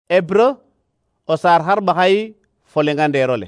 Hébreu o saar harɓaxay fo lengandeerole.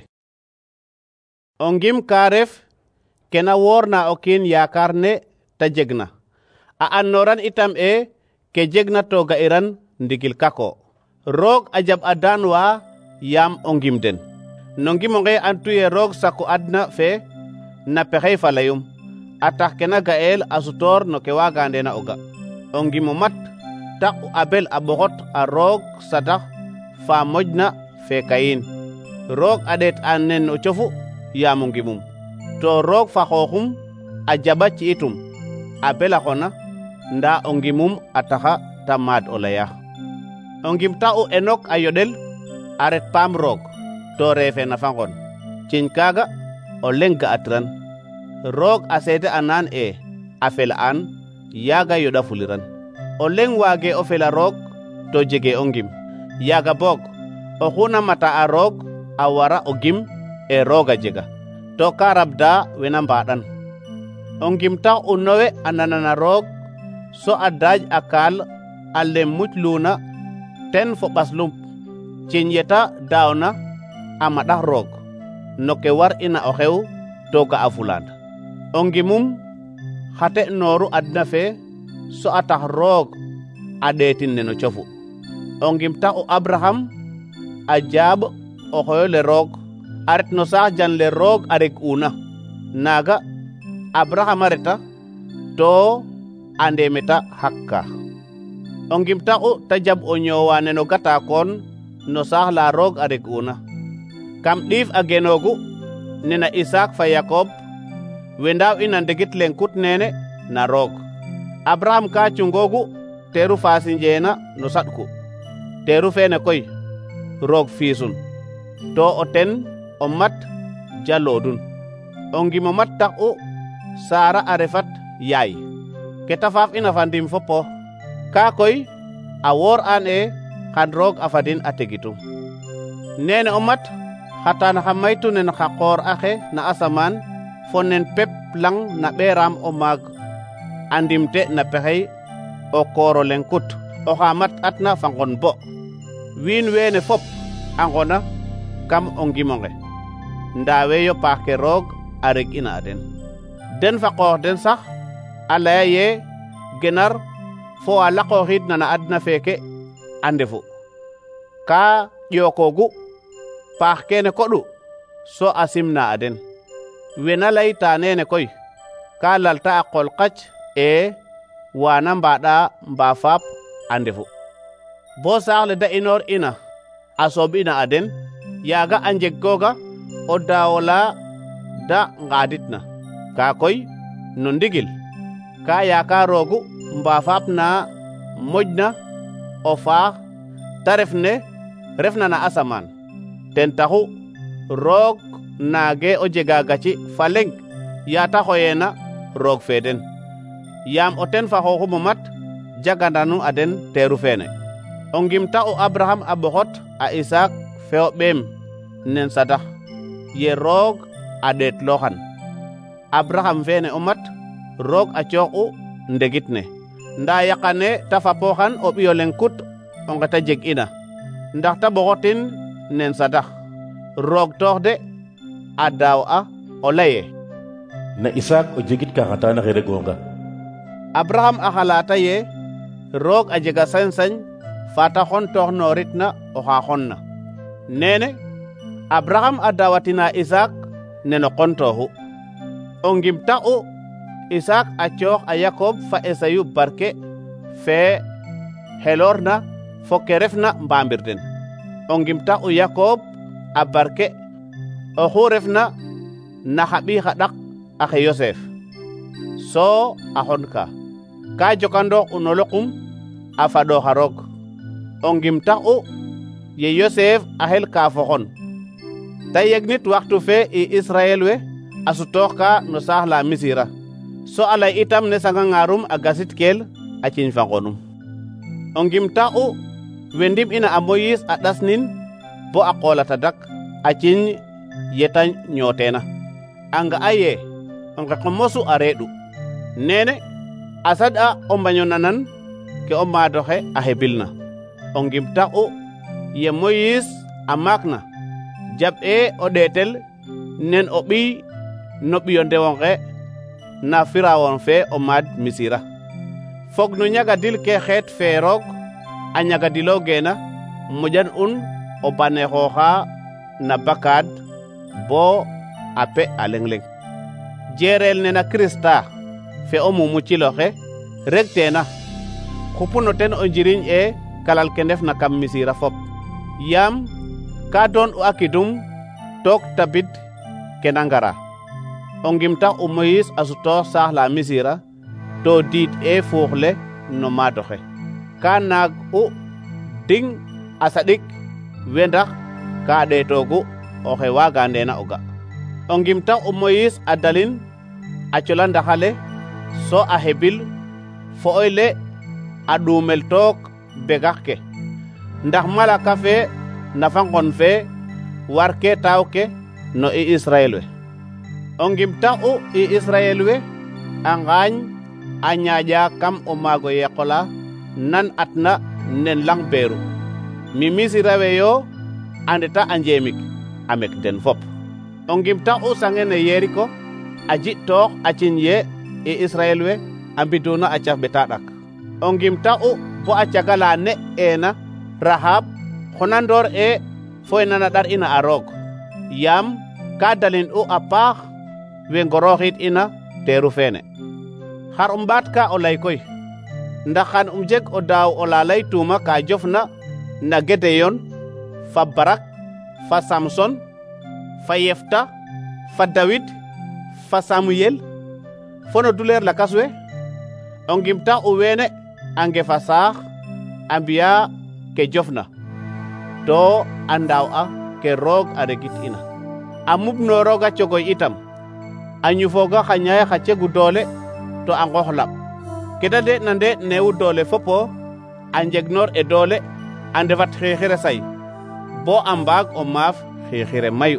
O ngim ka ref kena woorna o kiin yaakaar ne ta jegna a annoran itam ke jegna to ga'iran ndigil kako. Roog a jaɓ a daanwa yaam o ngim den. No ngimonge antuye roog saku adna fe na pexey fa layum a tax kena ga'el a sutoor no ke waagandena o ga. O ngimo mat taxu Abel a ɓoxot a roog sadax fa moƴna fe Kayin. Roog a ɗeet an nen o cofu yaam o ngimum, to roog fa xooxum a jaɓa ci'itum. Abel a xona nda o ngimum a taxa ta maad o laya. O ngim taxu Enok a yoɗel a ret paam roog to reefe na fa ngon. Ciñ kaaga o leŋ ga'atiran. Roog a seede a naan a fela an yaaga yoɗa fuliran. O leŋ waage o fela roog to jege o ngim. Yaaga boog oxu na mata a roog a wara o gim roog a jega to ka rabda wena mbaɗan. O ngim tax u Nowe a nanana roog so a daaj a kaal a lem muc luuna ten fo ɓaslum. Ciñ yeta daawna a maɗax roog no ke war ina o xew to ga'a fulaan. O ngimum xate nooru adna fe so a tax roog a ɗeetin neno cofu. O ngim tax u Abraham a jaaɓ o xoyole roog a ret no saax janle roog a reg una. Naaga Abraham a reta to ande meta xakka. O ngim taxu ta jaɓ o ñoowa neno gata koon no saax la roog a reg una. Kam ɗiif a genoogu nena Isaak fa Yakob we ndaaw ina ndegit leŋ kut nene na roog. Abraham ka cungoogu teeru faasinjeena no saɗku. Teeru feene koy roog fiisun to o ten o mat jaloodun. O ngimo mat taxu Sara a refat yaay ke ta faaf ina fa ndim fopo. Ka koy a woor an xan roog a fadin a tegitum. Nene o mat xatan xa maytu nen xa qoor axe na asamaan fo nen pep lang na ɓeeraam o maag a ndimte na pexey o kooro leŋ kut oxa mat atna fa ngon bo. Wiin weene fop a ngona kam o ngimonge ndaawe yo paax ke roog a reg ina a den. Den fa qoox den sax a laya ye genar fo a laqooxiidna na adna feeke a ndefu. Ka ƴookoogu paax kene koɗu so a simna a den. Wena layta nene koy ka lalta a qol qac waana mbaɗa mbaa faap a ndefu. Bo saax le da inoor ina a sooɓ ina a den yaaga a njeg googa o daawola da ngaaditna. Ka koy no ndigil ka yaakaaroogu mbaa faap na moƴna o faax ta ref ne refna na asamaan. Ten taxu roog naage o jega gaci fa leŋ yaa ta xoyeena roog fe den. Yaam o ten fa xooxum o mat jagandanu a den teeru feene. O ngim taxu Abraham a ɓoxot a Isaak fe o ɓeem nen sadax ye roog a ɗeetlooxan. Abraham feene o mat roog a coox'u ndegit ne ndaa yaqane ta fapooxan o ɓiyo leŋ kut o nge ta jeg ina ndax ta ɓoxotin nen sadax. Roog toox de a daaw a o laye na Isaak o jegit ka xataana xe regoonga. Abraham a xalaata ye roog a jega sañ-sañ fata xontoox nooritna oxa xonna. Nene Abraham a daawatina Isaak neno qontooxu. O ngim taxu Isaak a coox a Yakob fa Esayu barke fe xeloorna fo ke refna mbaambir den. O ngim taxu Yakob a barke oxu refna na xa ɓii xa ɗak axe Yosef so a xon ka jokandoox u no loqum a faɗoox a roog. O ngim taxu ye Yosef a xel ka fo xon ta yegnit waxtu fe i Israel we a sutoox ka no saax la Misira so a lay itam ne sangangarum a gasit kel a ciñ fa ngonum. O ngim taxu we ndim ina a Moyis a ɗasnin bo a qoolata dak a ciñ yeta ñooteena a nga'a ye o ngeqo mosu a reeɗu. Nene a saɗ'a o mbaño nanan ke o maadoxe a xebilna. O ngim taxu ye Moïse a maakna jaɓ e o ɗeetel nen o ɓiy no ɓiyo ndewonxe na Firawon fe o maad Misira fog no ñagadil ke xeet fe roog a ñagadilo geena moƴan un o baneexooxa na bakaad bo a pe a leŋ-leŋ jeerel nena Krista fe o mumuciloxe rek teena xupuno ten o njiriñ e kalal ke ndef na kam Misira fop yaam ka doon u a kidum took tabid ke na ngara o ngim tax u Moïse a sutoox saax la Misira to diid e fuux le no maadoxe ka naag u ding a saɗik we ndax ka ɗeetoogu oxe waaga ndeena o ga o ngim tax u Moïse a dalin a cola ndaxale so a hebil fo'oy le a ɗuumel took begax ke ndax malaka fe nafa ngon fe war ke taaw ke no i Israel we o ngim tax u i Israel we a ngaañ a ñaaƴa kam o maago yeqola nan atna nen lang beeru mi Misira we yo a ndeta a njeemik a mek den fop o ngim tax u sange ne Yeriko a ji'toox a ciñ ye i Israel we a mbiduna a caf ɓeta ɗak o ngim tax u bo a cagala ne eena Rahab xonandoor e foy nana ɗar ina a roog yaam ka dalin u a paax we ngorooxid ina teeru feene xar um ɓaat ka o lay koy ndax xan um jeg o daaw o la laytuma ka jofna na Gedeyon fa Barak fa Samson fa Yefta fa Dawid fa Samuyel fo no duleer lakas we o ngim tax u weene a ngefa saax a mbiya ke jofna to a ndaaw a ke roog a regit ina a mubno rooga cogoy itam a ñufooga xa ñaay xa cegu doole to a ngoox laɓ ke da de na nde neewu doole fopo a njegnoor e doole a ndefat xiixire say bo a mbaag o maaf xiixire mayu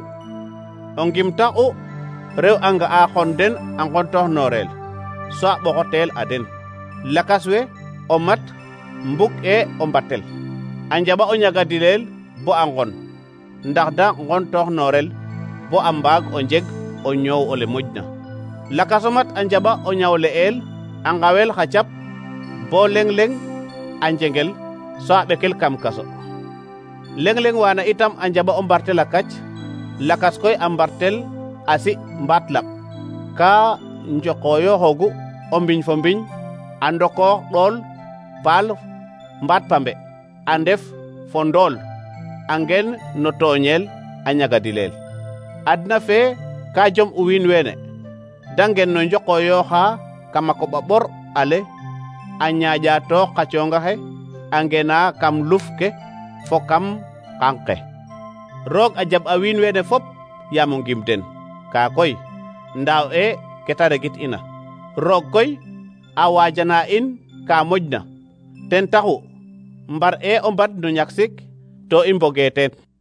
o ngim tax u rew a nga'a xon den a nqontoox nooreel so a ɓoxotel a den lakas we o mat mbuk e o mbatel a njaɓa o ñagadileel bo a ngon ndax da nqontoox noorel bo a mbaag o njeg o ñoow ole moƴna lakas o mat a njaɓa o ñawle'eel a ngawel xa cap bo leŋ-leŋ a njengel so a ɓekel kam kaso leŋ-leŋ wana itam a njaɓa o mbartel a kac lakas koy a mbartel a si mbaat laɓ ka njoqoyoxoogu o mbiñ fo mbiñ a ndokoox ɗool paal mbaat pambe a ndef fo ndool a ngen no tooñeel a ñagadileel adna fe ka jom u wiin weene da ngen no njoqoyooxa kama koɓa ɓor ale a ñaaƴa toox xa coongaxe a ngena kam luf ke fo kam xanq ke roog a jaɓ a wiin weene fop yaam o ngim den ka koy ndaaw e ke ta regit ina roog koy a waajana in ka moƴna ten taxu mbar e o mbad no ñaksik to i mboge teen